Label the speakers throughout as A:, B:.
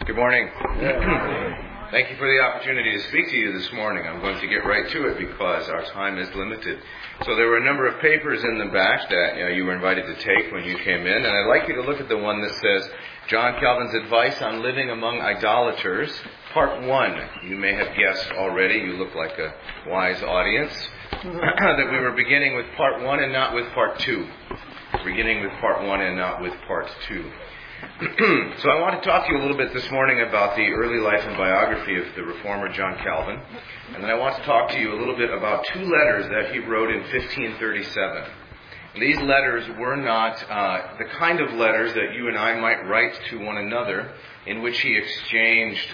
A: Good morning. Thank you for the opportunity to speak to you this morning. I'm going to get right to it because our time is limited. So there were a number of papers in the back that you were invited to take when you came in, and I'd like you to look at the one that says John Calvin's Advice on Living Among Idolaters, Part 1. You may have guessed already, you look like a wise audience, that we were beginning with Part 1 and not with Part 2. Beginning with Part 1 and not with Part 2. So I want to talk to you a little bit this morning about the early life and biography of the reformer John Calvin. And then I want to talk to you a little bit about two letters that he wrote in 1537. And these letters were not the kind of letters that you and I might write to one another, in which he exchanged,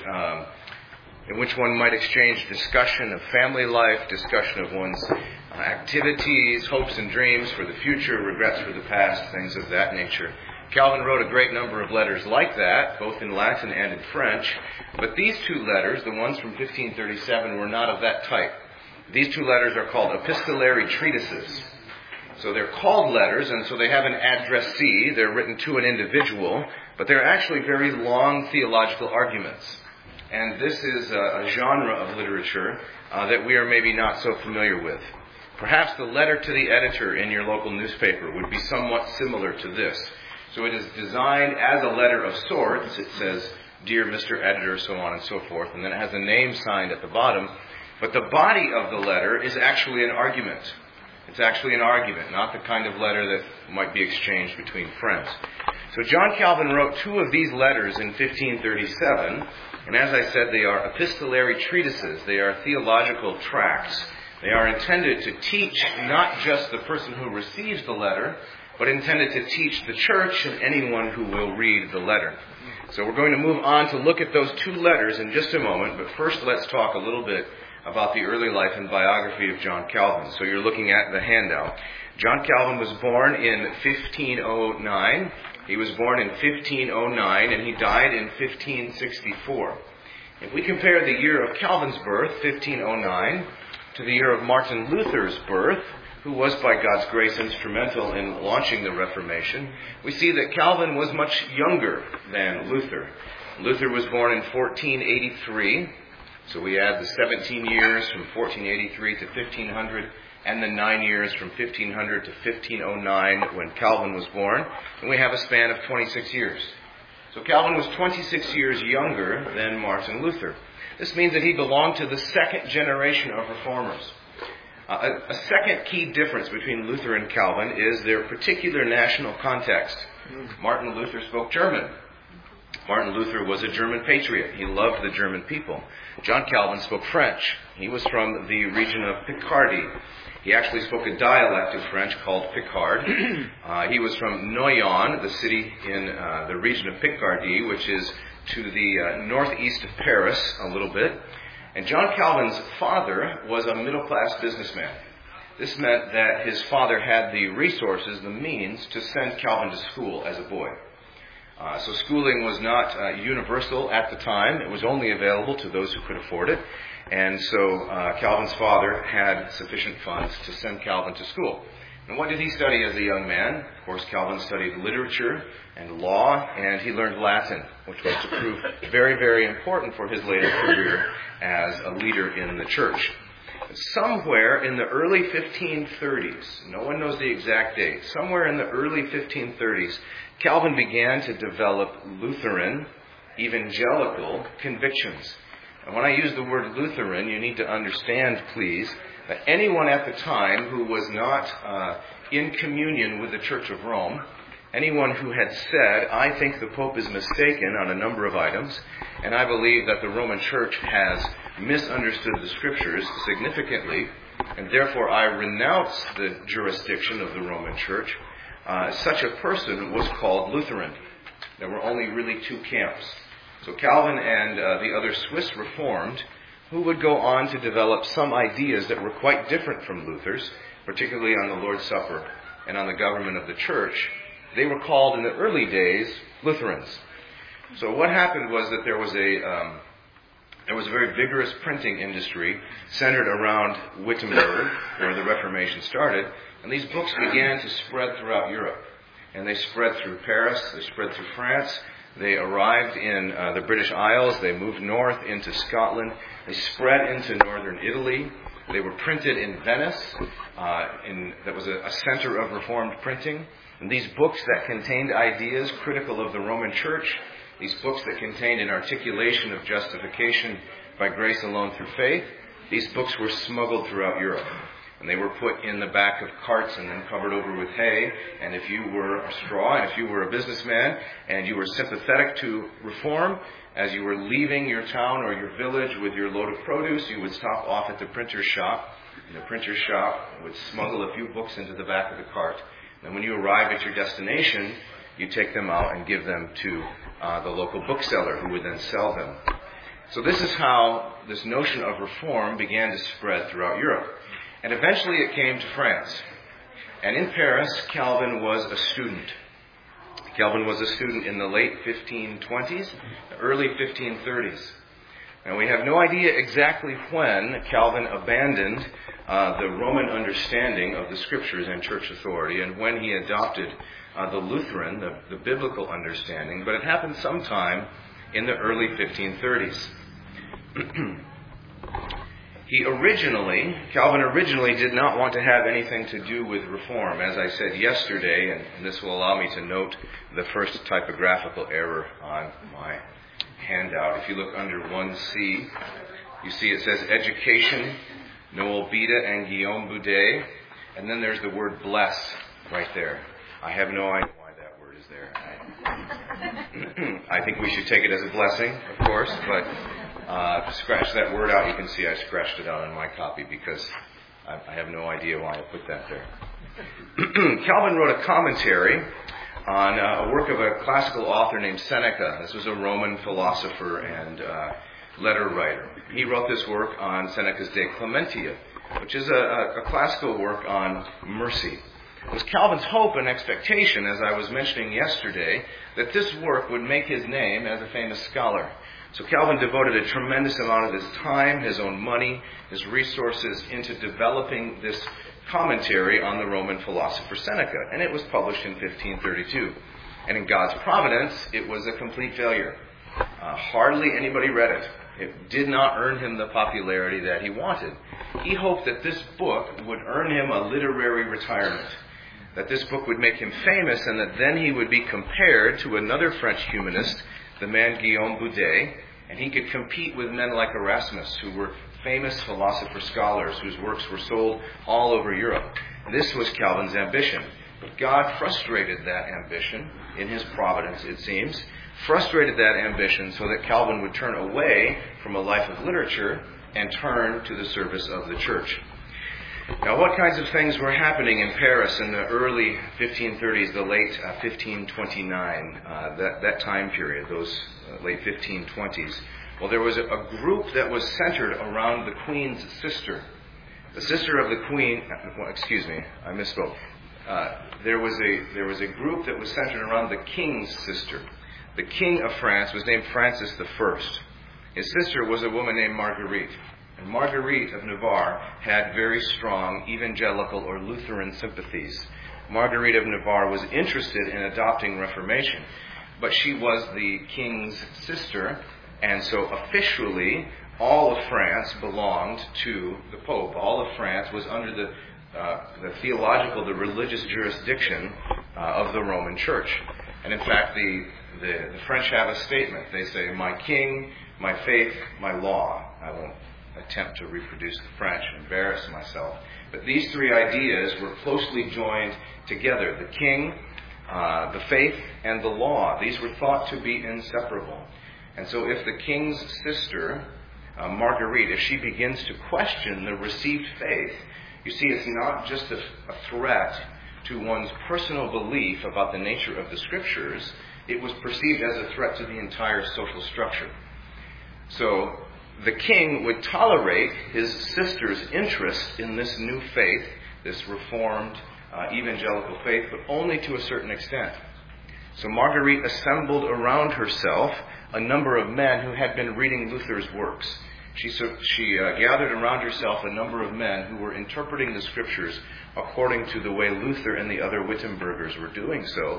A: in which one might exchange discussion of family life, discussion of one's activities, hopes and dreams for the future, regrets for the past, things of that nature. Calvin wrote a great number of letters like that, both in Latin and in French, but these two letters, the ones from 1537, were not of that type. These two letters are called epistolary treatises. So they're called letters, and so they have an addressee. They're written to an individual, but they're actually very long theological arguments. And this is a genre of literature that we are maybe not so familiar with. Perhaps the letter to the editor in your local newspaper would be somewhat similar to this. So it is designed as a letter of sorts. It says, "Dear Mr. Editor," so on and so forth, and then it has a name signed at the bottom. But the body of the letter is actually an argument. It's actually an argument, not the kind of letter that might be exchanged between friends. So John Calvin wrote two of these letters in 1537, and as I said, they are epistolary treatises. They are theological tracts. They are intended to teach not just the person who receives the letter, but intended to teach the church and anyone who will read the letter. So we're going to move on to look at those two letters in just a moment, but first let's talk a little bit about the early life and biography of John Calvin. So you're looking at the handout. John Calvin was born in 1509. He was born in 1509 and he died in 1564. If we compare the year of Calvin's birth, 1509, to the year of Martin Luther's birth, who was by God's grace instrumental in launching the Reformation, we see that Calvin was much younger than Luther. Luther was born in 1483, so we add the 17 years from 1483 to 1500, and the 9 years from 1500 to 1509 when Calvin was born, and we have a span of 26 years. So Calvin was 26 years younger than Martin Luther. This means that he belonged to the second generation of reformers. A second key difference between Luther and Calvin is their particular national context. Martin Luther spoke German. Martin Luther was a German patriot. He loved the German people. John Calvin spoke French. He was from the region of Picardy. He actually spoke a dialect of French called Picard. He was from Noyon, the city in the region of Picardy, which is to the northeast of Paris a little bit. And John Calvin's father was a middle-class businessman. This meant that his father had the resources, the means, to send Calvin to school as a boy. So schooling was not universal at the time. It was only available to those who could afford it. And so Calvin's father had sufficient funds to send Calvin to school. And what did he study as a young man? Of course, Calvin studied literature and law, and he learned Latin, which was to prove very, very important for his later career as a leader in the church. Somewhere in the early 1530s, no one knows the exact date, somewhere in the early 1530s, Calvin began to develop Lutheran, evangelical convictions. And when I use the word Lutheran, you need to understand, please, that anyone at the time who was not in communion with the Church of Rome, anyone who had said, "I think the Pope is mistaken on a number of items, and I believe that the Roman Church has misunderstood the Scriptures significantly, and therefore I renounce the jurisdiction of the Roman Church," such a person was called Lutheran. There were only really two camps. So Calvin and the other Swiss Reformed, who would go on to develop some ideas that were quite different from Luther's, particularly on the Lord's Supper and on the government of the church, they were called in the early days Lutherans. So what happened was that there was a very vigorous printing industry centered around Wittenberg, where the Reformation started, and these books began to spread throughout Europe. And they spread through Paris, they spread through France, They arrived in the British Isles. They moved north into Scotland. They spread into northern Italy. They were printed in Venice. That was a center of Reformed printing. And these books that contained ideas critical of the Roman Church, these books that contained an articulation of justification by grace alone through faith, these books were smuggled throughout Europe. And they were put in the back of carts and then covered over with hay. And if you were a straw, and if you were a businessman, and you were sympathetic to reform, as you were leaving your town or your village with your load of produce, you would stop off at the printer's shop. And the printer's shop would smuggle a few books into the back of the cart. And when you arrive at your destination, you take them out and give them to the local bookseller, who would then sell them. So this is how this notion of reform began to spread throughout Europe. And eventually it came to France. And in Paris, Calvin was a student. Calvin was a student in the late 1520s, early 1530s. And we have no idea exactly when Calvin abandoned the Roman understanding of the Scriptures and church authority, and when he adopted the Lutheran, the biblical understanding, but it happened sometime in the early 1530s. Calvin originally did not want to have anything to do with reform, as I said yesterday, and this will allow me to note the first typographical error on my handout. If you look under 1C, you see it says Education, Noel Bida and Guillaume Boudet, and then there's the word bless right there. I have no idea why that word is there. I think we should take it as a blessing, of course, but scratch that word out. You can see I scratched it out on my copy because I have no idea why I put that there. Calvin wrote a commentary on a work of a classical author named Seneca. This was a Roman philosopher and letter writer. He wrote this work on Seneca's De Clementia, which is a classical work on mercy. It was Calvin's hope and expectation, as I was mentioning yesterday, that this work would make his name as a famous scholar. So Calvin devoted a tremendous amount of his time, his own money, his resources into developing this commentary on the Roman philosopher Seneca, and it was published in 1532. And in God's providence, it was a complete failure. Hardly anybody read it. It did not earn him the popularity that he wanted. He hoped that this book would earn him a literary retirement, that this book would make him famous, and that then he would be compared to another French humanist, the man Guillaume Boudet, and he could compete with men like Erasmus, who were famous philosopher scholars whose works were sold all over Europe. This was Calvin's ambition. But God frustrated that ambition in his providence, it seems, frustrated that ambition so that Calvin would turn away from a life of literature and turn to the service of the church. Now, what kinds of things were happening in Paris in the early 1530s, the late 1529, that time period, those late 1520s? Well, there was a group that was centered around the Queen's sister. The sister of the Queen, I misspoke. There was a group that was centered around the King's sister. The King of France was named Francis I. His sister was a woman named Marguerite. And Marguerite of Navarre had very strong evangelical or Lutheran sympathies. Marguerite of Navarre was interested in adopting Reformation, but she was the king's sister, and so officially all of France belonged to the Pope. All of France was under the theological, the religious jurisdiction of the Roman Church. And in fact, the French have a statement. They say, "My king, my faith, my law." I won't attempt to reproduce the French and embarrass myself. But these three ideas were closely joined together. The king, the faith, and the law. These were thought to be inseparable. And so if the king's sister, Marguerite, if she begins to question the received faith, you see, it's not just a threat to one's personal belief about the nature of the Scriptures. It was perceived as a threat to the entire social structure. So the king would tolerate his sister's interest in this new faith, this reformed evangelical faith, but only to a certain extent. So Marguerite assembled around herself a number of men who had been reading Luther's works. She gathered around herself a number of men who were interpreting the Scriptures according to the way Luther and the other Wittenbergers were doing so.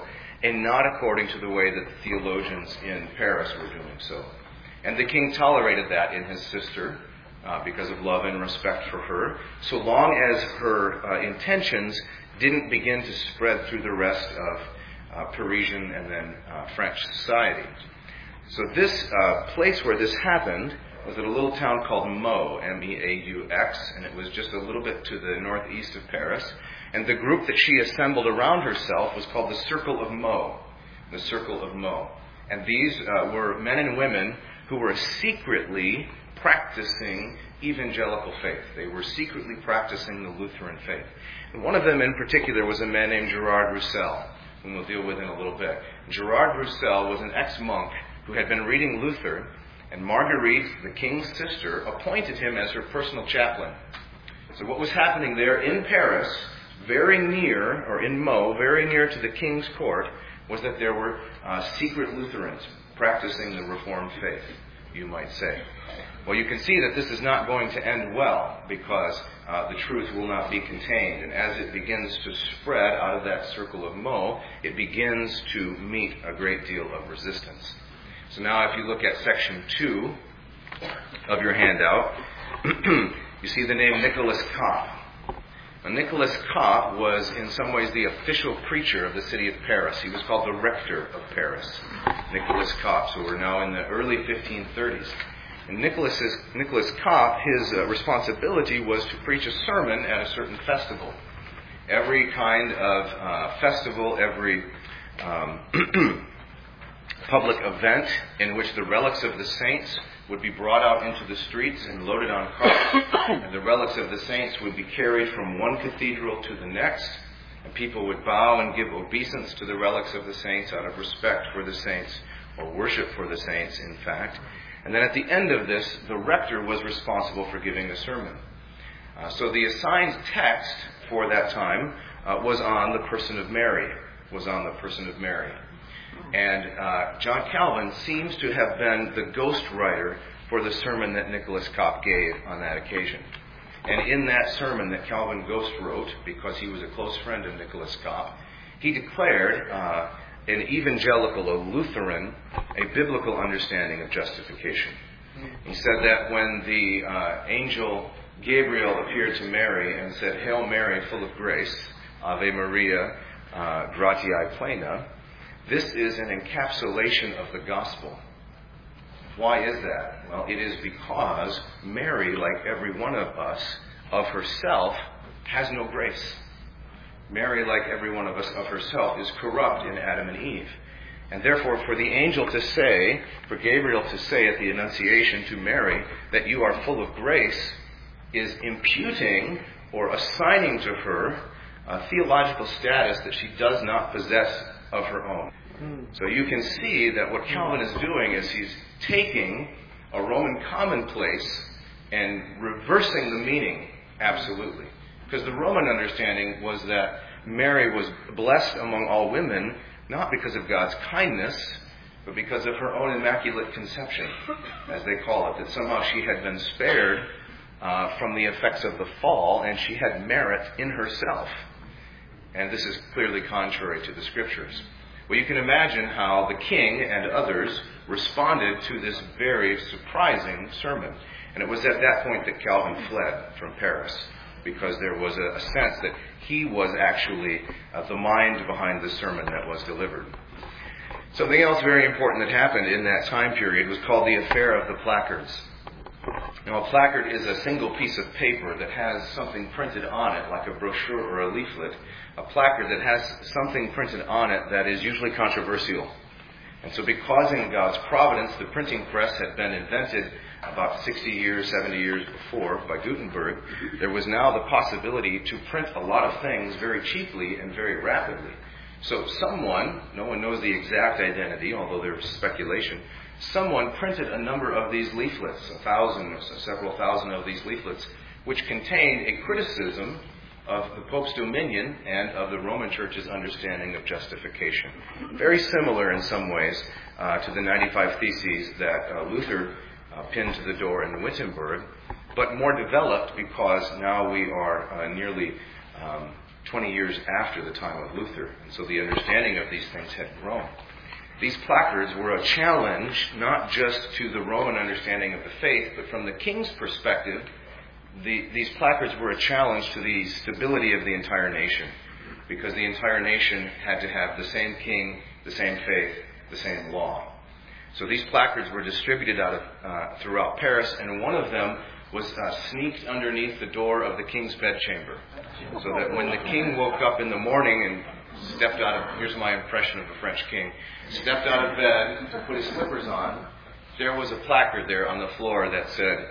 A: and not according to the way that the theologians in Paris were doing so. And the king tolerated that in his sister because of love and respect for her, so long as her intentions didn't begin to spread through the rest of Parisian and then French society. So this place where this happened was at a little town called Meaux, M-E-A-U-X, and it was just a little bit to the northeast of Paris. And the group that she assembled around herself was called the Circle of Meaux. The Circle of Meaux. And these were men and women who were secretly practicing evangelical faith. They were secretly practicing the Lutheran faith. And one of them in particular was a man named Gerard Roussel, whom we'll deal with in a little bit. Gerard Roussel was an ex-monk who had been reading Luther, and Marguerite, the king's sister, appointed him as her personal chaplain. So what was happening there in Paris, very near, or in Meaux, very near to the king's court, was that there were secret Lutherans practicing the Reformed faith, you might say. Well, you can see that this is not going to end well, because the truth will not be contained. And as it begins to spread out of that circle of Meaux, it begins to meet a great deal of resistance. So now if you look at section 2 of your handout, you see the name Nicolas Cop. Now, Nicolas Cop was in some ways the official preacher of the city of Paris. He was called the rector of Paris, Nicolas Cop. So we're now in the early 1530s. And Nicolas Cop, his responsibility was to preach a sermon at a certain festival. Every kind of festival, every public event in which the relics of the saints would be brought out into the streets and loaded on carts, and the relics of the saints would be carried from one cathedral to the next, and people would bow and give obeisance to the relics of the saints out of respect for the saints, or worship for the saints, in fact. And then at the end of this, the rector was responsible for giving a sermon. So the assigned text for that time was on the person of Mary. And John Calvin seems to have been the ghostwriter for the sermon that Nicolas Cop gave on that occasion. And in that sermon that Calvin ghost wrote, because he was a close friend of Nicolas Cop, he declared an evangelical, a Lutheran, a biblical understanding of justification. He said that when the angel Gabriel appeared to Mary and said, "Hail Mary, full of grace, Ave Maria, gratiae plena," this is an encapsulation of the gospel. Why is that? Well, it is because Mary, like every one of us, of herself, has no grace. Mary, like every one of us, of herself, is corrupt in Adam and Eve. And therefore, for the angel to say, for Gabriel to say at the Annunciation to Mary that you are full of grace, is imputing or assigning to her a theological status that she does not possess of her own. So you can see that what Calvin is doing is he's taking a Roman commonplace and reversing the meaning absolutely. Because the Roman understanding was that Mary was blessed among all women, not because of God's kindness, but because of her own immaculate conception, as they call it. That somehow she had been spared from the effects of the fall, and she had merit in herself. And this is clearly contrary to the Scriptures. Well, you can imagine how the king and others responded to this very surprising sermon. And it was at that point that Calvin fled from Paris, because there was a sense that he was actually the mind behind the sermon that was delivered. Something else very important that happened in that time period was called the Affair of the Placards. Now, a placard is a single piece of paper that has something printed on it, like a brochure or a leaflet. A placard that has something printed on it that is usually controversial. And so because in God's providence, the printing press had been invented about 60 years, 70 years before by Gutenberg, there was now the possibility to print a lot of things very cheaply and very rapidly. So someone, no one knows the exact identity, although there's speculation, someone printed a number of these leaflets, 1,000 or several thousand of these leaflets, which contained a criticism of the Pope's dominion and of the Roman Church's understanding of justification. Very similar in some ways to the 95 Theses that Luther pinned to the door in Wittenberg, but more developed because now we are nearly 20 years after the time of Luther. And so the understanding of these things had grown. These placards were a challenge not just to the Roman understanding of the faith, but from the king's perspective, these placards were a challenge to the stability of the entire nation, because the entire nation had to have the same king, the same faith, the same law. So these placards were distributed throughout Paris, and one of them was sneaked underneath the door of the king's bedchamber, so that when the king woke up in the morning and stepped out of, here's my impression of a French king, stepped out of bed to put his slippers on, there was a placard there on the floor that said,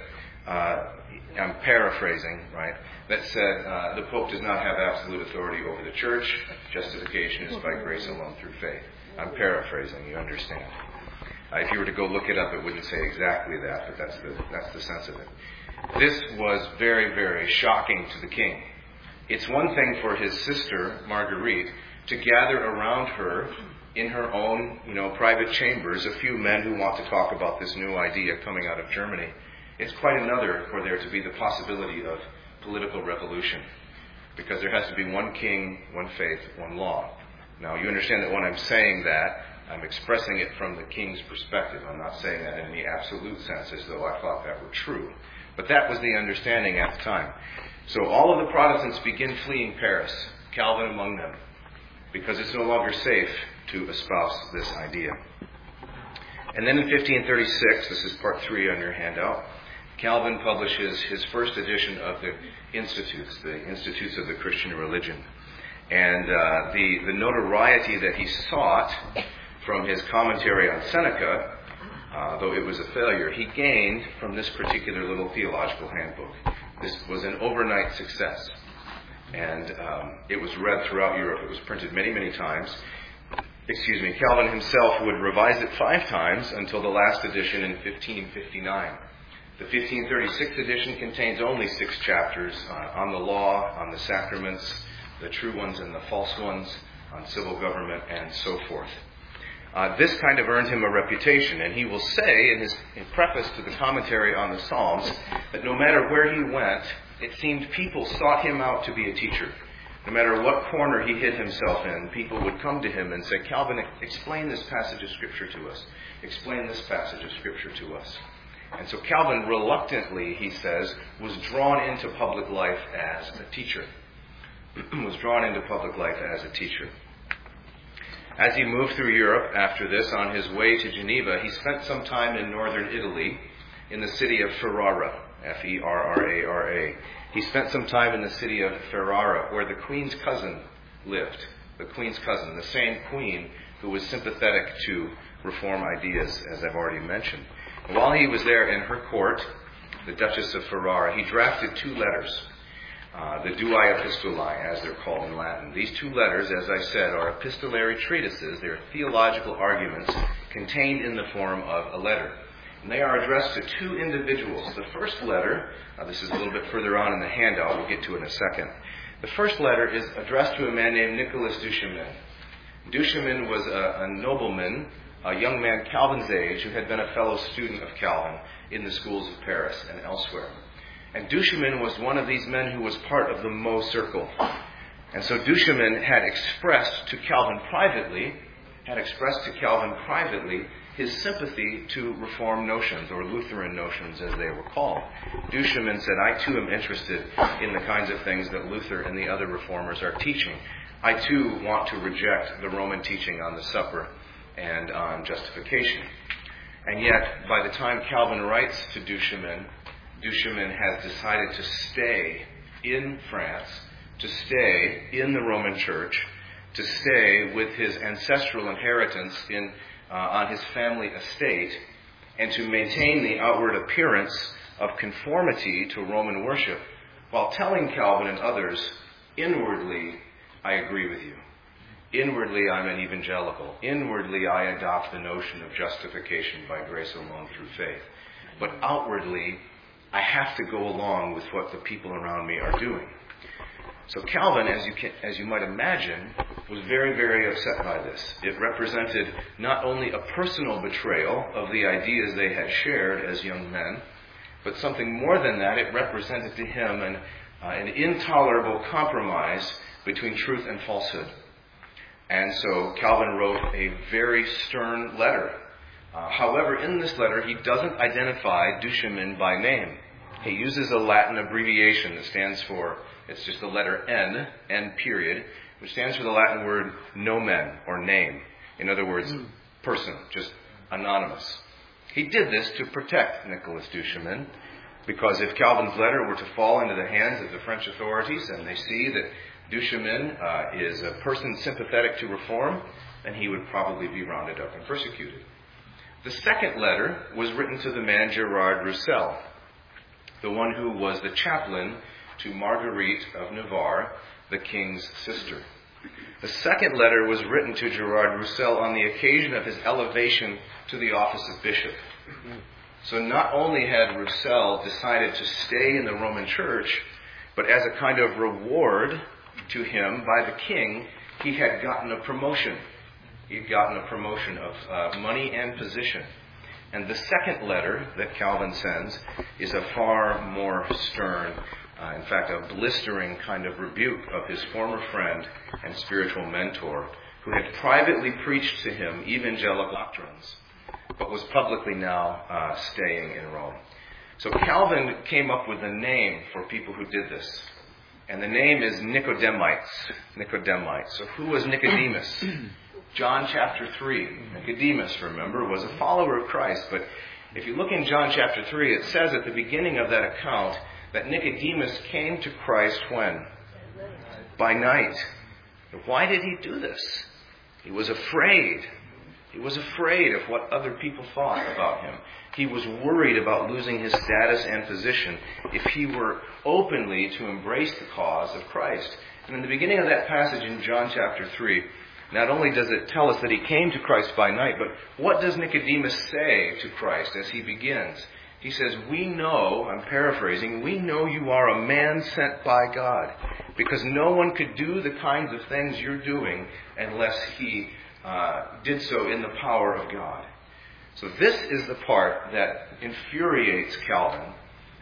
A: I'm paraphrasing, right, that said, the Pope does not have absolute authority over the church. Justification is by grace alone through faith. I'm paraphrasing, you understand. If you were to go look it up, it wouldn't say exactly that, but that's the sense of it. This was very, very shocking to the king. It's one thing for his sister, Marguerite, to gather around her in her own, private chambers a few men who want to talk about this new idea coming out of Germany. It's quite another for there to be the possibility of political revolution, because there has to be one king, one faith, one law. Now, you understand that when I'm saying that, I'm expressing it from the king's perspective. I'm not saying that in any absolute sense as though I thought that were true. But that was the understanding at the time. So all of the Protestants begin fleeing Paris, Calvin among them, because it's no longer safe to espouse this idea. And then in 1536, this is part 3 on your handout, Calvin publishes his first edition of the Institutes of the Christian Religion. And the notoriety that he sought from his commentary on Seneca, though it was a failure, he gained from this particular little theological handbook. This was an overnight success. And it was read throughout Europe. It was printed many, many times. Calvin himself would revise it 5 times until the last edition in 1559. The 1536 edition contains only 6 chapters on the law, on the sacraments, the true ones and the false ones, on civil government, and so forth. This kind of earned him a reputation, and he will say in his preface to the commentary on the Psalms that no matter where he went, it seemed people sought him out to be a teacher. No matter what corner he hid himself in, people would come to him and say, Calvin, explain this passage of Scripture to us. Explain this passage of Scripture to us. And so Calvin reluctantly, he says, was drawn into public life as a teacher. As he moved through Europe after this, on his way to Geneva, he spent some time in northern Italy, in the city of Ferrara, Ferrara. He spent some time in the city of Ferrara, where the Queen's cousin lived. The Queen's cousin, the same Queen who was sympathetic to reform ideas, as I've already mentioned. And while he was there in her court, the Duchess of Ferrara, he drafted 2 letters. The Duae Epistolae, as they're called in Latin. These 2 letters, as I said, are epistolary treatises. They're theological arguments contained in the form of a letter. And they are addressed to 2 individuals. The first letter, this is a little bit further on in the handout, we'll get to in a second. The first letter is addressed to a man named Nicolas Duchemin. Duchemin was a nobleman, a young man Calvin's age, who had been a fellow student of Calvin in the schools of Paris and elsewhere. And Duchemin was one of these men who was part of the Meaux circle. And so Duchemin had expressed to Calvin privately his sympathy to Reformed notions, or Lutheran notions as they were called. Duchemin said, I too am interested in the kinds of things that Luther and the other reformers are teaching. I too want to reject the Roman teaching on the supper and on justification. And yet, by the time Calvin writes to Duchemin, Duchemin has decided to stay in France, to stay in the Roman Church, to stay with his ancestral inheritance on his family estate, and to maintain the outward appearance of conformity to Roman worship, while telling Calvin and others, inwardly, I agree with you. Inwardly, I'm an evangelical. Inwardly, I adopt the notion of justification by grace alone through faith. But outwardly, I have to go along with what the people around me are doing. So Calvin, as you might imagine, was very, very upset by this. It represented not only a personal betrayal of the ideas they had shared as young men, but something more than that. It represented to him an intolerable compromise between truth and falsehood. And so Calvin wrote a very stern letter. However, in this letter, he doesn't identify Duchemin by name. He uses a Latin abbreviation that stands for, it's just the letter N period, which stands for the Latin word nomen, or name. In other words, person, just anonymous. He did this to protect Nicolas Duchemin, because if Calvin's letter were to fall into the hands of the French authorities and they see that Duchemin is a person sympathetic to reform, then he would probably be rounded up and persecuted. The second letter was written to the man Gerard Roussel, the one who was the chaplain to Marguerite of Navarre, the king's sister. The second letter was written to Gerard Roussel on the occasion of his elevation to the office of bishop. So not only had Roussel decided to stay in the Roman Church, but as a kind of reward to him by the king, he had gotten a promotion. He had gotten a promotion of money and position. And the second letter that Calvin sends is a far more stern, in fact, a blistering kind of rebuke of his former friend and spiritual mentor, who had privately preached to him evangelical doctrines, but was publicly now staying in Rome. So Calvin came up with a name for people who did this. And the name is Nicodemites. Nicodemites. So who was Nicodemus? John chapter 3. Nicodemus, remember, was a follower of Christ. But if you look in John chapter 3, it says at the beginning of that account that Nicodemus came to Christ when? By night. Why did he do this? He was afraid. He was afraid of what other people thought about him. He was worried about losing his status and position if he were openly to embrace the cause of Christ. And in the beginning of that passage in John chapter 3, not only does it tell us that he came to Christ by night, but what does Nicodemus say to Christ as he begins? He says, we know, I'm paraphrasing, we know you are a man sent by God, because no one could do the kinds of things you're doing unless he did so in the power of God. So this is the part that infuriates Calvin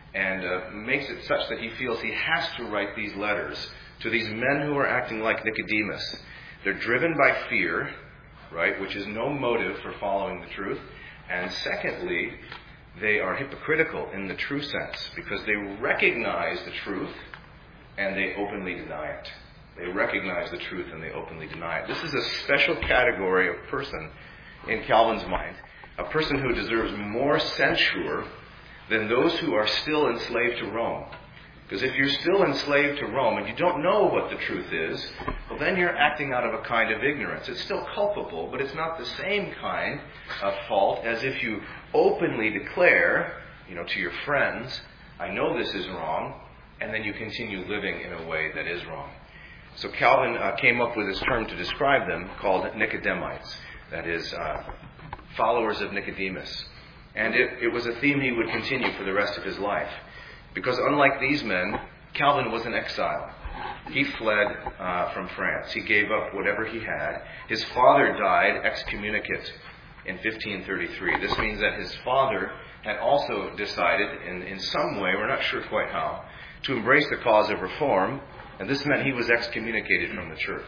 A: and makes it such that he feels he has to write these letters to these men who are acting like Nicodemus. They're driven by fear, right, which is no motive for following the truth. And secondly, they are hypocritical in the true sense because they recognize the truth and they openly deny it. They recognize the truth and they openly deny it. This is a special category of person in Calvin's mind, a person who deserves more censure than those who are still enslaved to Rome. Because if you're still enslaved to Rome and you don't know what the truth is, well, then you're acting out of a kind of ignorance. It's still culpable, but it's not the same kind of fault as if you openly declare, to your friends, I know this is wrong, and then you continue living in a way that is wrong. So Calvin came up with this term to describe them called Nicodemites. That is, followers of Nicodemus. And it was a theme he would continue for the rest of his life. Because unlike these men, Calvin was in exile. He fled from France. He gave up whatever he had. His father died excommunicate in 1533. This means that his father had also decided in some way, we're not sure quite how, to embrace the cause of reform. And this meant he was excommunicated from the church.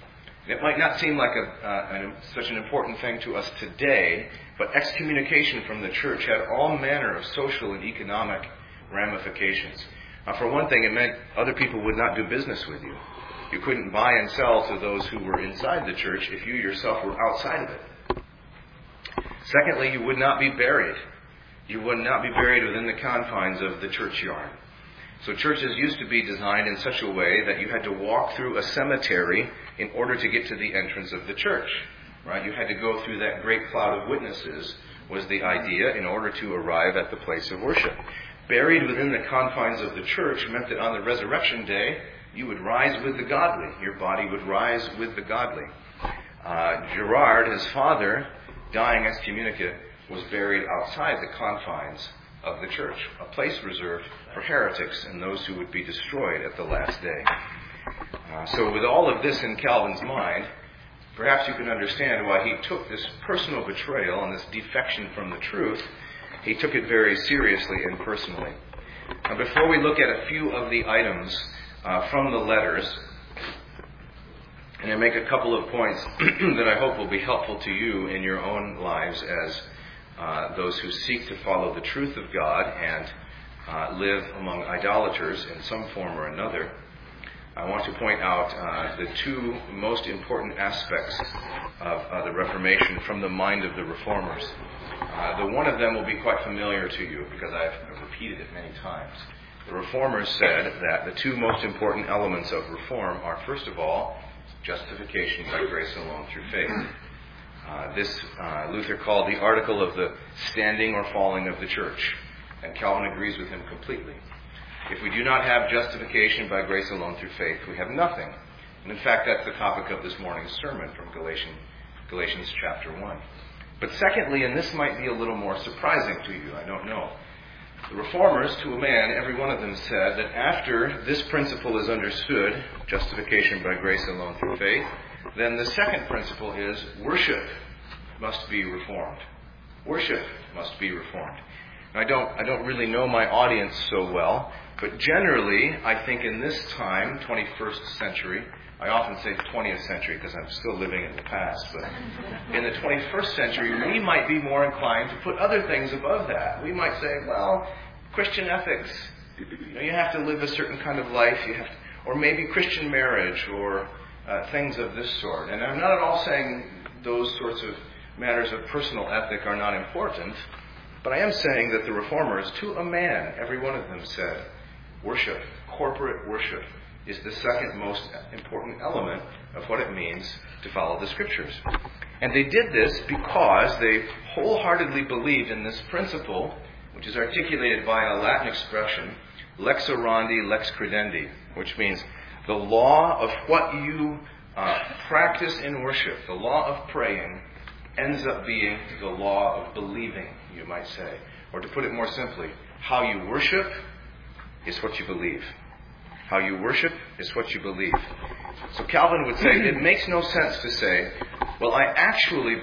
A: It might not seem like such an important thing to us today, but excommunication from the church had all manner of social and economic ramifications. For one thing, it meant other people would not do business with you. You couldn't buy and sell to those who were inside the church if you yourself were outside of it. Secondly, you would not be buried. You would not be buried within the confines of the churchyard. So churches used to be designed in such a way that you had to walk through a cemetery in order to get to the entrance of the church. Right? You had to go through that great cloud of witnesses was the idea in order to arrive at the place of worship. Buried within the confines of the church meant that on the resurrection day, you would rise with the godly. Your body would rise with the godly. Gerard, his father, dying excommunicate, was buried outside the confines of the church, a place reserved for heretics and those who would be destroyed at the last day. So with all of this in Calvin's mind, perhaps you can understand why he took this personal betrayal and this defection from the truth. He took it very seriously and personally. Now, before we look at a few of the items from the letters, And I make a couple of points that I hope will be helpful to you in your own lives as those who seek to follow the truth of God and live among idolaters in some form or another. I want to point out the two most important aspects of the Reformation from the mind of the Reformers. The one of them will be quite familiar to you because I've repeated it many times. The Reformers said that the two most important elements of reform are, first of all, justification by grace alone through faith. This Luther called the article of the standing or falling of the church, and Calvin agrees with him completely. If we do not have justification by grace alone through faith, we have nothing. And in fact, that's the topic of this morning's sermon from Galatians chapter 1. But secondly, and this might be a little more surprising to you, I don't know. The Reformers, to a man, every one of them said that after this principle is understood, justification by grace alone through faith, then the second principle is worship must be reformed. Worship must be reformed. I don't really know my audience so well, but generally, I think in this time, 21st century, I often say 20th century because I'm still living in the past, but in the 21st century, we might be more inclined to put other things above that. We might say, well, Christian ethics, you have to live a certain kind of life, or maybe Christian marriage, or things of this sort. And I'm not at all saying those sorts of matters of personal ethic are not important, but I am saying that the Reformers, to a man, every one of them said, worship, corporate worship, is the second most important element of what it means to follow the Scriptures. And they did this because they wholeheartedly believed in this principle, which is articulated by a Latin expression, lex orandi, lex credendi, which means the law of what you practice in worship, the law of praying, ends up being the law of believing, you might say. Or to put it more simply, how you worship is what you believe. How you worship is what you believe. So Calvin would say, it makes no sense to say, well, I actually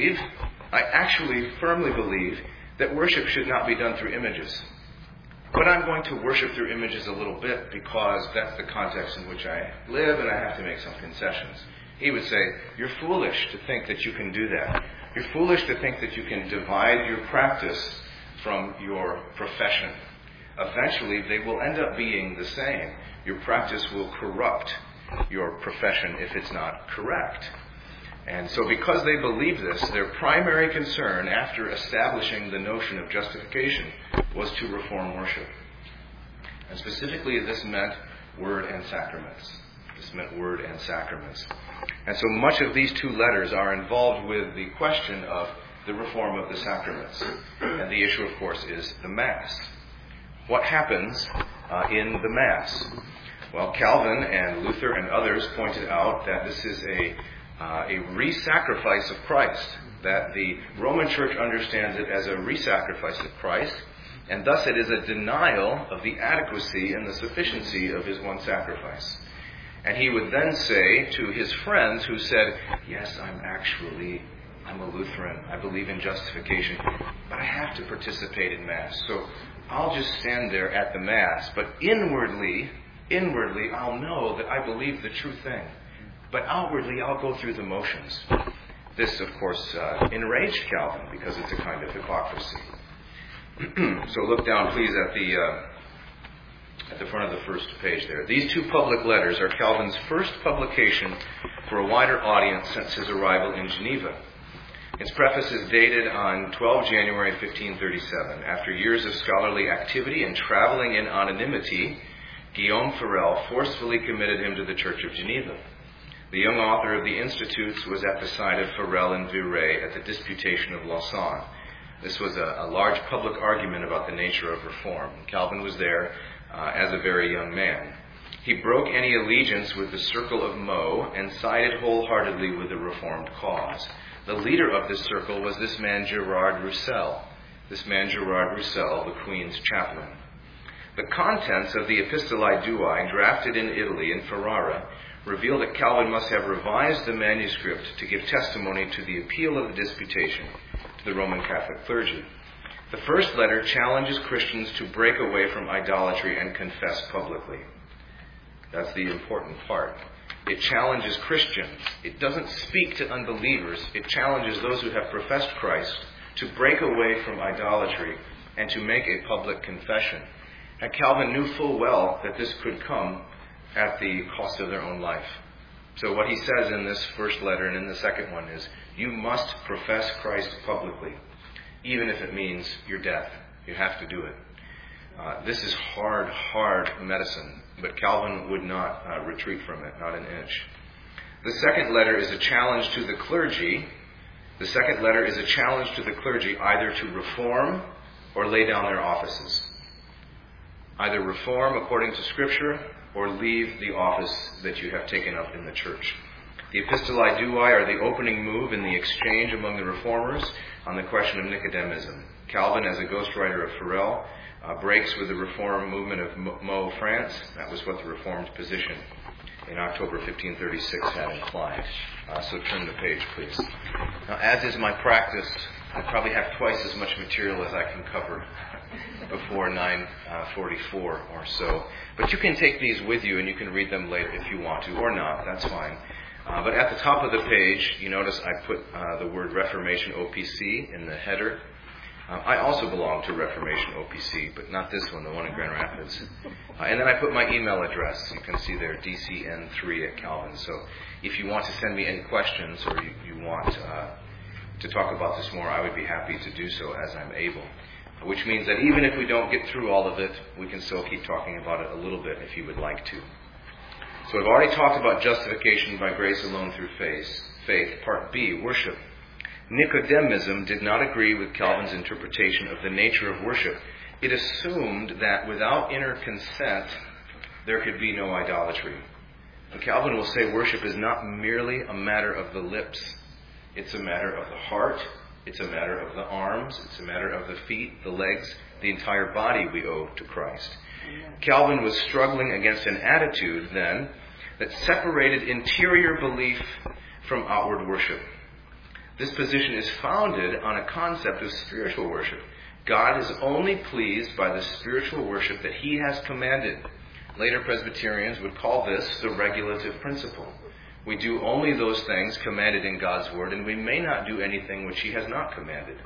A: firmly believe that worship should not be done through images. But I'm going to worship through images a little bit because that's the context in which I live and I have to make some concessions. He would say, you're foolish to think that you can do that. You're foolish to think that you can divide your practice from your profession. Eventually, they will end up being the same. Your practice will corrupt your profession if it's not correct. And so because they believed this, their primary concern after establishing the notion of justification was to reform worship. And specifically, this meant word and sacraments. And so much of these two letters are involved with the question of the reform of the sacraments. And the issue, of course, is the Mass. What happens in the Mass? Well, Calvin and Luther and others pointed out that this is a re-sacrifice of Christ, that the Roman Church understands it as a re-sacrifice of Christ, and thus it is a denial of the adequacy and the sufficiency of his one sacrifice. And he would then say to his friends who said, yes, I'm a Lutheran, I believe in justification, but I have to participate in Mass, so I'll just stand there at the Mass, but inwardly, I'll know that I believe the true thing. But outwardly, I'll go through the motions. This, of course, enraged Calvin because it's a kind of hypocrisy. So look down, please, at the front of the first page there. These two public letters are Calvin's first publication for a wider audience since his arrival in Geneva. Its preface is dated on 12 January 1537. After years of scholarly activity and traveling in anonymity, Guillaume Farel forcefully committed him to the Church of Geneva. The young author of the Institutes was at the side of Farel and Viret at the Disputation of Lausanne. This was a large public argument about the nature of reform. Calvin was there as a very young man. He broke any allegiance with the circle of Meaux and sided wholeheartedly with the Reformed cause. The leader of this circle was this man Gerard Roussel. The Queen's chaplain. The contents of the Epistolae Duae, drafted in Italy in Ferrara, reveal that Calvin must have revised the manuscript to give testimony to the appeal of the disputation to the Roman Catholic clergy. The first letter challenges Christians to break away from idolatry and confess publicly. That's the important part. It challenges Christians. It doesn't speak to unbelievers. It challenges those who have professed Christ to break away from idolatry and to make a public confession. And Calvin knew full well that this could come at the cost of their own life. So what he says in this first letter and in the second one is, you must profess Christ publicly, even if it means your death. You have to do it. This is hard medicine, but Calvin would not retreat from it, not an inch. The second letter is a challenge to the clergy. The second letter is a challenge to the clergy either to reform or lay down their offices. Either reform according to Scripture or leave the office that you have taken up in the church. The Epistolae Duae are the opening move in the exchange among the reformers on the question of Nicodemism. Calvin, as a ghostwriter of Farel, breaks with the reform movement of Meaux, France. That was what the reformed position in October 1536 had implied. So turn the page, please. Now, as is my practice, I probably have twice as much material as I can cover before 9:44 or so. But you can take these with you and you can read them later if you want to, or not. That's fine. But at the top of the page, you notice I put the word Reformation OPC in the header. I also belong to Reformation OPC, but not this one, the one in Grand Rapids. And then I put my email address. You can see there, dcn3@Calvin. So if you want to send me any questions or you want to talk about this more, I would be happy to do so as I'm able. Which means that even if we don't get through all of it, we can still keep talking about it a little bit if you would like to. So I've already talked about justification by grace alone through faith. Part B, worship. Nicodemism did not agree with Calvin's interpretation of the nature of worship. It assumed that without inner consent, there could be no idolatry. And Calvin will say worship is not merely a matter of the lips. It's a matter of the heart. It's a matter of the arms. It's a matter of the feet, the legs, the entire body we owe to Christ. Calvin was struggling against an attitude then that separated interior belief from outward worship. This position is founded on a concept of spiritual worship. God is only pleased by the spiritual worship that He has commanded. Later Presbyterians would call this the regulative principle. We do only those things commanded in God's Word, and we may not do anything which He has not commanded.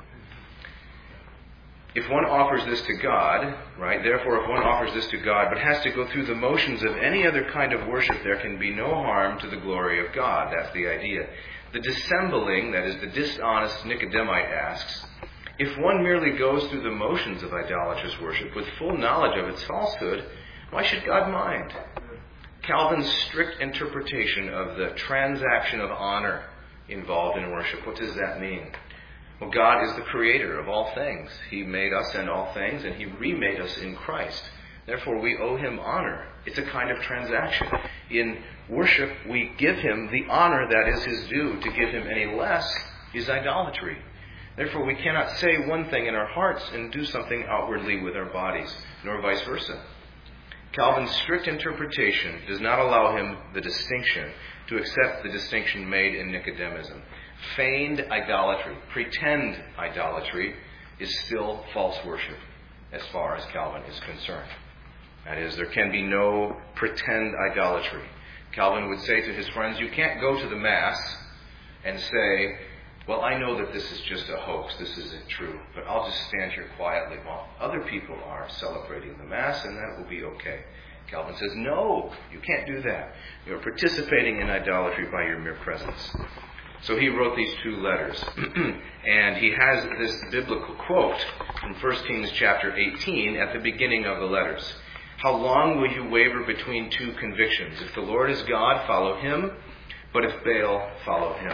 A: If one offers this to God, right, therefore if one offers this to God but has to go through the motions of any other kind of worship, there can be no harm to the glory of God. That's the idea. The dissembling, that is the dishonest Nicodemite asks, if one merely goes through the motions of idolatrous worship with full knowledge of its falsehood, why should God mind? Calvin's strict interpretation of the transaction of honor involved in worship, what does that mean? Well, God is the creator of all things. He made us and all things, and He remade us in Christ. Therefore, we owe Him honor. It's a kind of transaction. In worship, we give Him the honor that is His due. To give Him any less is idolatry. Therefore, we cannot say one thing in our hearts and do something outwardly with our bodies, nor vice versa. Calvin's strict interpretation does not allow him the distinction to accept the distinction made in Nicodemism. Feigned idolatry, pretend idolatry, is still false worship as far as Calvin is concerned. That is, there can be no pretend idolatry. Calvin would say to his friends, you can't go to the Mass and say, well, I know that this is just a hoax, this isn't true, but I'll just stand here quietly while other people are celebrating the Mass, and that will be okay. Calvin says, no, you can't do that. You're participating in idolatry by your mere presence. So he wrote these two letters. And he has this biblical quote from 1 Kings chapter 18 at the beginning of the letters. How long will you waver between two convictions? If the Lord is God, follow Him, but if Baal, follow him.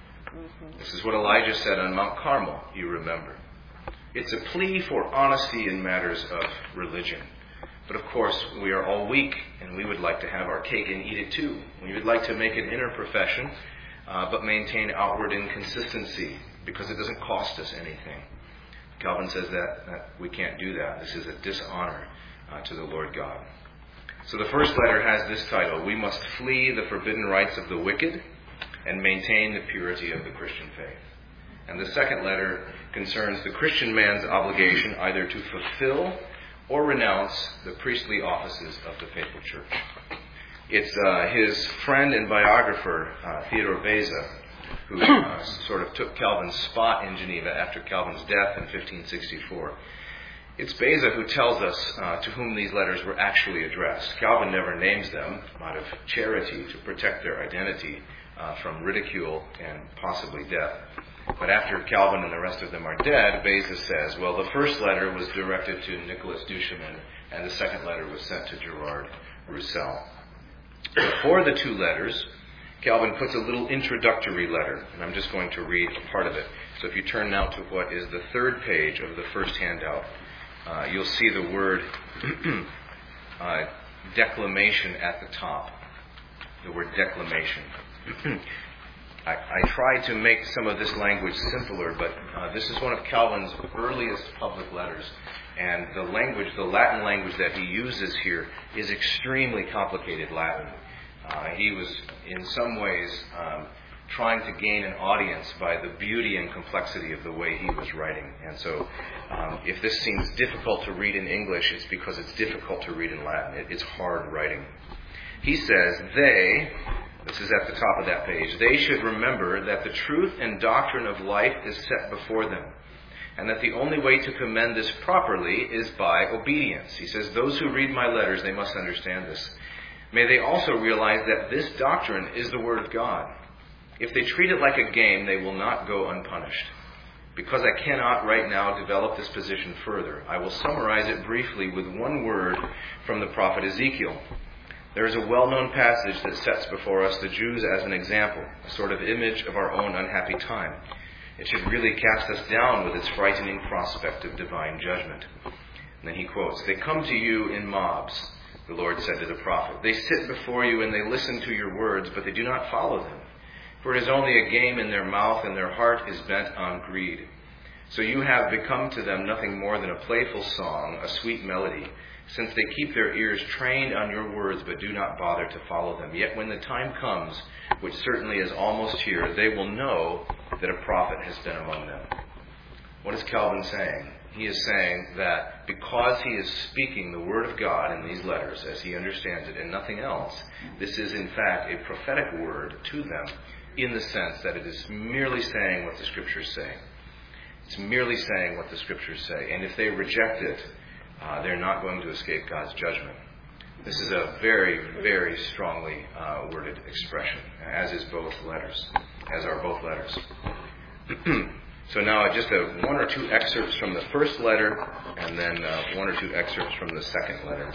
A: This is what Elijah said on Mount Carmel, you remember. It's a plea for honesty in matters of religion. But of course, we are all weak, and we would like to have our cake and eat it too. We would like to make an inner profession, but maintain outward inconsistency, because it doesn't cost us anything. Calvin says that we can't do that. This is a dishonor to the Lord God. So the first letter has this title, We Must Flee the Forbidden Rites of the Wicked and Maintain the Purity of the Christian Faith. And the second letter concerns the Christian man's obligation either to fulfill or renounce the priestly offices of the faithful church. It's his friend and biographer, Theodore Beza, who sort of took Calvin's spot in Geneva after Calvin's death in 1564. It's Beza who tells us to whom these letters were actually addressed. Calvin never names them out of charity to protect their identity from ridicule and possibly death. But after Calvin and the rest of them are dead, Beza says, well, the first letter was directed to Nicolas Duchemin, and the second letter was sent to Gerard Roussel. Before the two letters, Calvin puts a little introductory letter, and I'm just going to read a part of it. So if you turn now to what is the third page of the first handout, you'll see the word declamation at the top. The word declamation. I tried to make some of this language simpler, but this is one of Calvin's earliest public letters. And the Latin language that he uses here is extremely complicated Latin. He was, in some ways, trying to gain an audience by the beauty and complexity of the way he was writing. And so, if this seems difficult to read in English, it's because it's difficult to read in Latin. It's hard writing. He says, this is at the top of that page, they should remember that the truth and doctrine of life is set before them, and that the only way to commend this properly is by obedience. He says, those who read my letters, they must understand this. May they also realize that this doctrine is the Word of God. If they treat it like a game, they will not go unpunished. Because I cannot right now develop this position further, I will summarize it briefly with one word from the prophet Ezekiel. There is a well-known passage that sets before us the Jews as an example, a sort of image of our own unhappy time. It should really cast us down with its frightening prospect of divine judgment. And then he quotes, they come to you in mobs, the Lord said to the prophet. They sit before you and they listen to your words, but they do not follow them. For it is only a game in their mouth, and their heart is bent on greed. So you have become to them nothing more than a playful song, a sweet melody, since they keep their ears trained on your words, but do not bother to follow them. Yet when the time comes, which certainly is almost here, they will know that a prophet has been among them. What is Calvin saying? He is saying that because he is speaking the Word of God in these letters, as he understands it, and nothing else, this is in fact a prophetic word to them, in the sense that it is merely saying what the Scriptures say. It's merely saying what the Scriptures say. And if they reject it, they're not going to escape God's judgment. This is a very, very strongly worded expression, as are both letters. So now just one or two excerpts from the first letter, and then one or two excerpts from the second letter.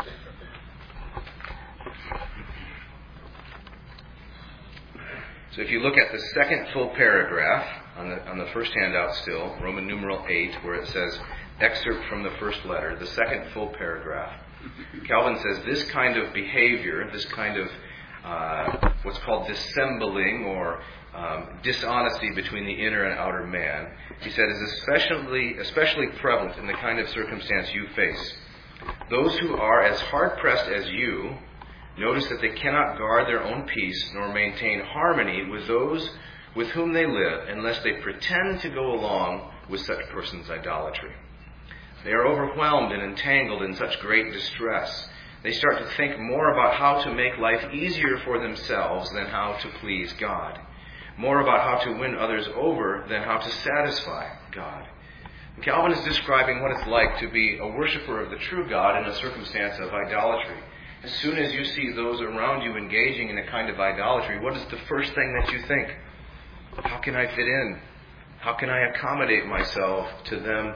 A: So if you look at the second full paragraph on the first handout still, Roman numeral 8, where it says, excerpt from the first letter, the second full paragraph, Calvin says this kind of behavior, this kind of what's called dissembling or dishonesty between the inner and outer man, he said, is especially prevalent in the kind of circumstance you face. Those who are as hard-pressed as you notice that they cannot guard their own peace nor maintain harmony with those with whom they live unless they pretend to go along with such persons' idolatry. They are overwhelmed and entangled in such great distress. They start to think more about how to make life easier for themselves than how to please God. More about how to win others over than how to satisfy God. And Calvin is describing what it's like to be a worshiper of the true God in a circumstance of idolatry. As soon as you see those around you engaging in a kind of idolatry, what is the first thing that you think? How can I fit in? How can I accommodate myself to them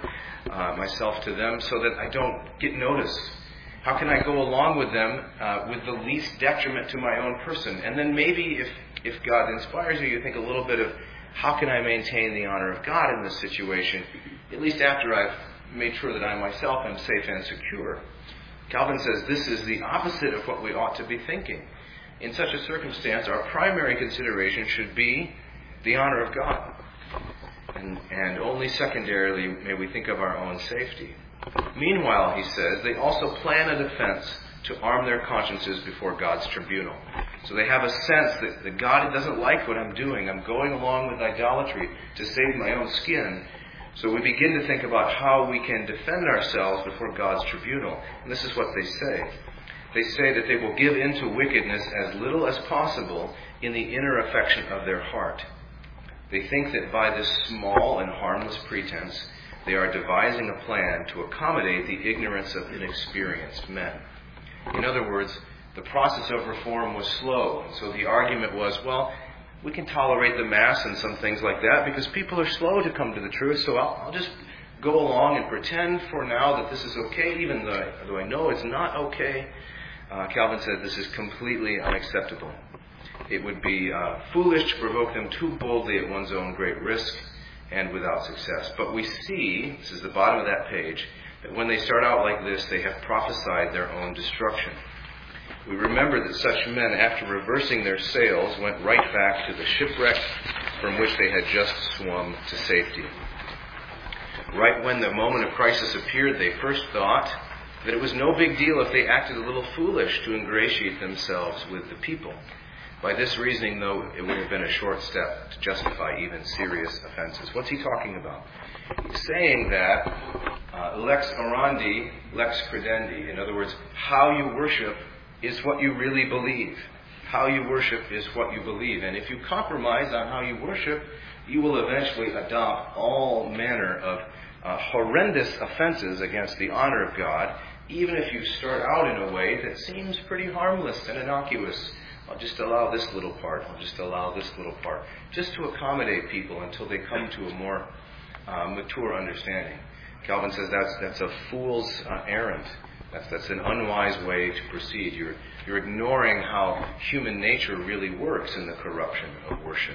A: so that I don't get noticed? How can I go along with them with the least detriment to my own person? And then maybe if God inspires you, you think a little bit of how can I maintain the honor of God in this situation, at least after I've made sure that I myself am safe and secure. Calvin says this is the opposite of what we ought to be thinking. In such a circumstance, our primary consideration should be the honor of God. And only secondarily may we think of our own safety. Meanwhile, he says, they also plan a defense to arm their consciences before God's tribunal. So they have a sense that God doesn't like what I'm doing. I'm going along with idolatry to save my own skin. So we begin to think about how we can defend ourselves before God's tribunal. And this is what they say. They say that they will give in to wickedness as little as possible in the inner affection of their heart. They think that by this small and harmless pretense, they are devising a plan to accommodate the ignorance of inexperienced men. In other words, the process of reform was slow. So the argument was, well, we can tolerate the Mass and some things like that because people are slow to come to the truth, so I'll just go along and pretend for now that this is okay, even though I know it's not okay. Calvin said this is completely unacceptable. It would be foolish to provoke them too boldly at one's own great risk and without success. But we see, this is the bottom of that page, that when they start out like this, they have prophesied their own destruction. We remember that such men, after reversing their sails, went right back to the shipwreck from which they had just swum to safety. Right when the moment of crisis appeared, they first thought that it was no big deal if they acted a little foolish to ingratiate themselves with the people. By this reasoning, though, it would have been a short step to justify even serious offenses. What's he talking about? He's saying that lex orandi, lex credendi. In other words, how you worship is what you really believe. How you worship is what you believe. And if you compromise on how you worship, you will eventually adopt all manner of horrendous offenses against the honor of God, even if you start out in a way that seems pretty harmless and innocuous. I'll just allow this little part. I'll just allow this little part. Just to accommodate people until they come to a more mature understanding. Calvin says that's a fool's errand. That's an unwise way to proceed. You're ignoring how human nature really works in the corruption of worship.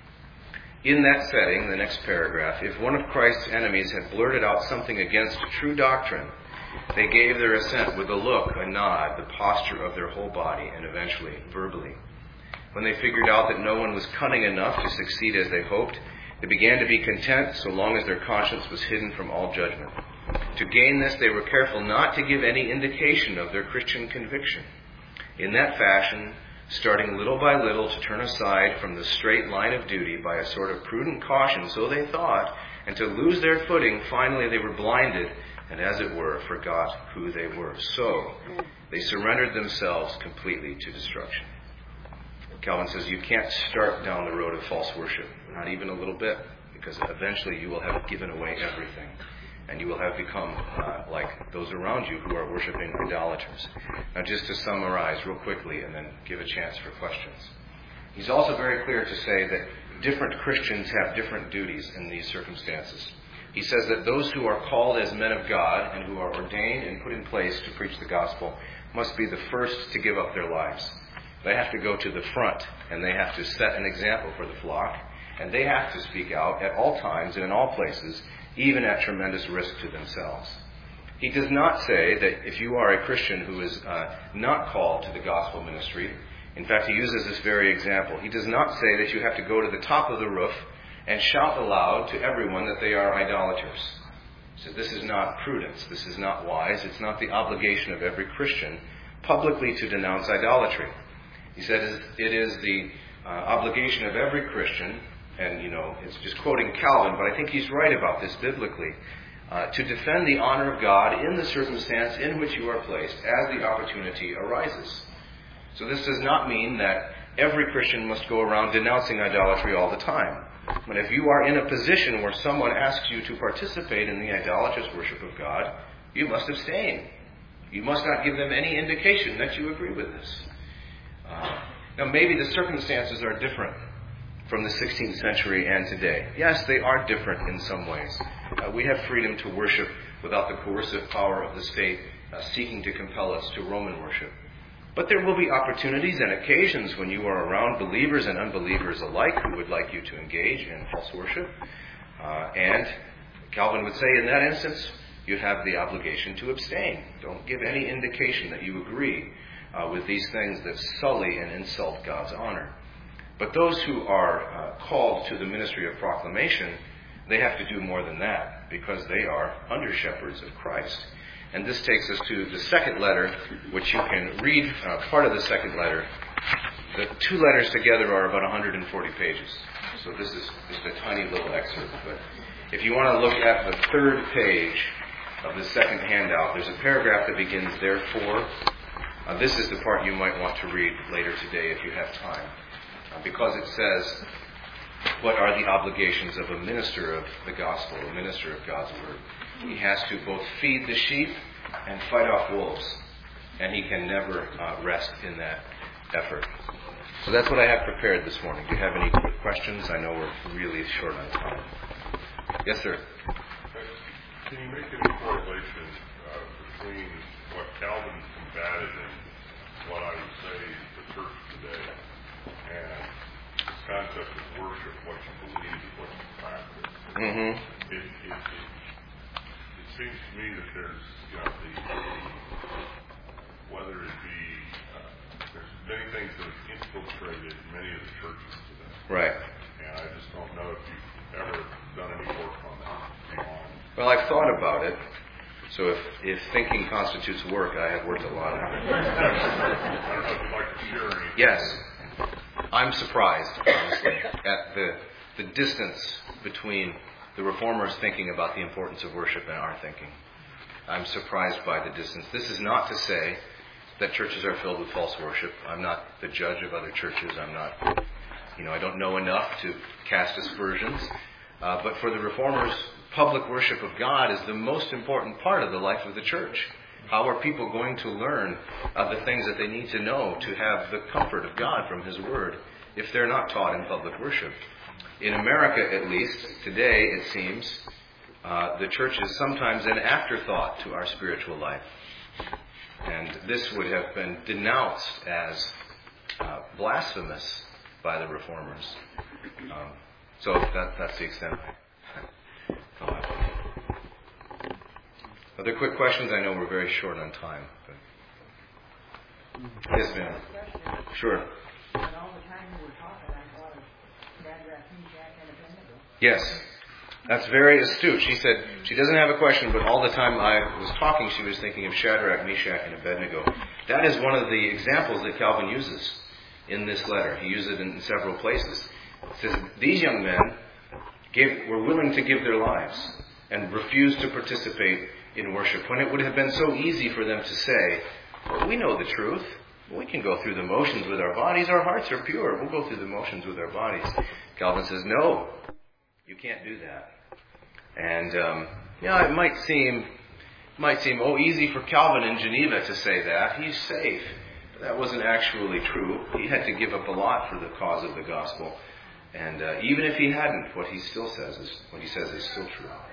A: In that setting, the next paragraph, if one of Christ's enemies had blurted out something against true doctrine, they gave their assent with a look, a nod, the posture of their whole body, and eventually verbally. When they figured out that no one was cunning enough to succeed as they hoped, they began to be content so long as their conscience was hidden from all judgment. To gain this, they were careful not to give any indication of their Christian conviction. In that fashion, starting little by little to turn aside from the straight line of duty by a sort of prudent caution, so they thought, and to lose their footing, finally they were blinded, and as it were, forgot who they were. So, they surrendered themselves completely to destruction. Calvin says you can't start down the road of false worship, not even a little bit, because eventually you will have given away everything. And you will have become like those around you who are worshiping idolaters. Now, just to summarize real quickly and then give a chance for questions. He's also very clear to say that different Christians have different duties in these circumstances. He says that those who are called as men of God and who are ordained and put in place to preach the gospel must be the first to give up their lives. They have to go to the front, and they have to set an example for the flock, and they have to speak out at all times and in all places, even at tremendous risk to themselves. He does not say that if you are a Christian who is not called to the gospel ministry, in fact, he uses this very example. He does not say that you have to go to the top of the roof and shout aloud to everyone that they are idolaters. He says this is not prudence, this is not wise, it's not the obligation of every Christian publicly to denounce idolatry. He said it is the obligation of every Christian, and it's just quoting Calvin, but I think he's right about this biblically, to defend the honor of God in the circumstance in which you are placed as the opportunity arises. So this does not mean that every Christian must go around denouncing idolatry all the time. But if you are in a position where someone asks you to participate in the idolatrous worship of God, you must abstain. You must not give them any indication that you agree with this. Now, maybe the circumstances are different from the 16th century and today. Yes, they are different in some ways. We have freedom to worship without the coercive power of the state seeking to compel us to Roman worship. But there will be opportunities and occasions when you are around believers and unbelievers alike who would like you to engage in false worship. And Calvin would say in that instance, you have the obligation to abstain. Don't give any indication that you agree with these things that sully and insult God's honor. But those who are called to the ministry of proclamation, they have to do more than that because they are under-shepherds of Christ. And this takes us to the second letter, which you can read part of the second letter. The two letters together are about 140 pages. So this is just a tiny little excerpt. But if you want to look at the third page of the second handout, there's a paragraph that begins, therefore, This is the part you might want to read later today if you have time, because it says, what are the obligations of a minister of the gospel, a minister of God's word? He has to both feed the sheep and fight off wolves, and he can never rest in that effort. So that's what I have prepared this morning. Do you have any quick questions? I know we're really short on time. Yes, sir.
B: Can you make any correlation between what Calvin combated and what I would say the church today, and the concept of worship, what you believe and what you practice?
A: Mm-hmm.
B: It seems to me that there's, whether it be, there's many things that have infiltrated many of the churches today.
A: Right.
B: And I just don't know if you've ever done any work on that beyond.
A: Well, I've thought about it. So if thinking constitutes work, I have worked a lot on it.
B: I don't know if you'd like to share anything.
A: Yes. I'm surprised, honestly, at the distance between the Reformers' thinking about the importance of worship and our thinking. I'm surprised by the distance. This is not to say that churches are filled with false worship. I'm not the judge of other churches. I'm not, I don't know enough to cast aspersions. But for the Reformers, public worship of God is the most important part of the life of the church. How are people going to learn the things that they need to know to have the comfort of God from His Word if they're not taught in public worship? In America, at least, today, it seems, the church is sometimes an afterthought to our spiritual life. And this would have been denounced as blasphemous by the Reformers. So that's the extent. Other quick questions? I know we're very short on time. But... Yes, ma'am. Sure.
C: All the time you were talking, I thought of Shadrach, Meshach, and Abednego.
A: Yes. That's very astute. She said she doesn't have a question, but all the time I was talking, she was thinking of Shadrach, Meshach, and Abednego. That is one of the examples that Calvin uses in this letter. He uses it in several places. It says, these young men were willing to give their lives and refused to participate in worship, when it would have been so easy for them to say, well, we know the truth. We can go through the motions with our bodies. Our hearts are pure. We'll go through the motions with our bodies. Calvin says, no, you can't do that. And, it might seem, easy for Calvin in Geneva to say that. He's safe. But that wasn't actually true. He had to give up a lot for the cause of the gospel. And even if he hadn't, what he says is still true.